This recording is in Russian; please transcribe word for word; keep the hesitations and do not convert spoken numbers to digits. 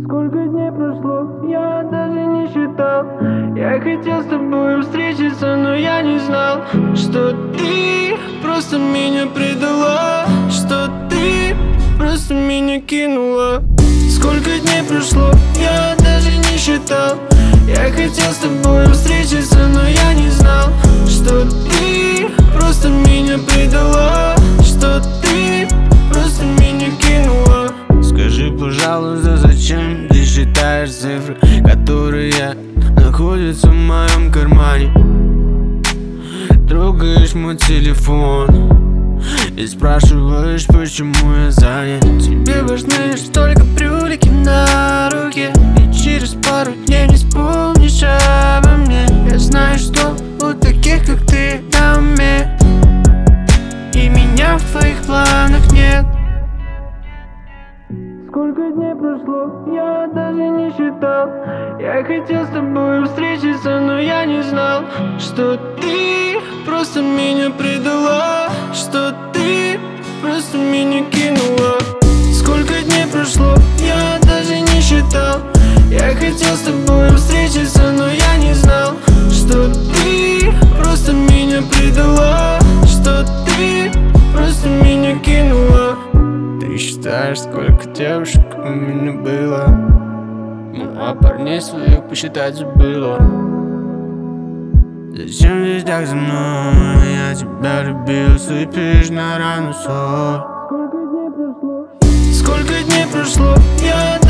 Сколько дней прошло, я даже не считал. Я хотел с тобой встретиться, но я не знал, что ты просто меня предала, что ты просто меня кинула. Сколько дней прошло, я даже не считал. Я хотел с тобой встретиться, но я не знал, что ты просто меня предала, что ты просто меня кинула. Скажи, пожалуйста, зачем ты считаешь цифры, которые находятся в моем кармане? Трогаешь мой телефон и спрашиваешь, почему я занят. Тебе важны лишь только брюлики на руке, и через пару дней не вспомнишь обо мне. Я знаю, что у таких, как ты, на уме, и меня в твоих планах нет. Сколько дней прошло, я даже не считал. Я хотел с тобой встретиться, но я не знал, что ты просто меня предала, что ты просто меня кинула. Сколько дней прошло, я даже не считал. Я хотел с тобой встретиться, но я не знал, что ты просто меня предала, что ты просто меня кинула. Ты считаешь, сколько девушек у меня было, ну а парней своих посчитать забыла. Зачем ты так за мной? Я тебя любил, сыпешь на рану соль. Сколько дней прошло, сколько дней прошло, я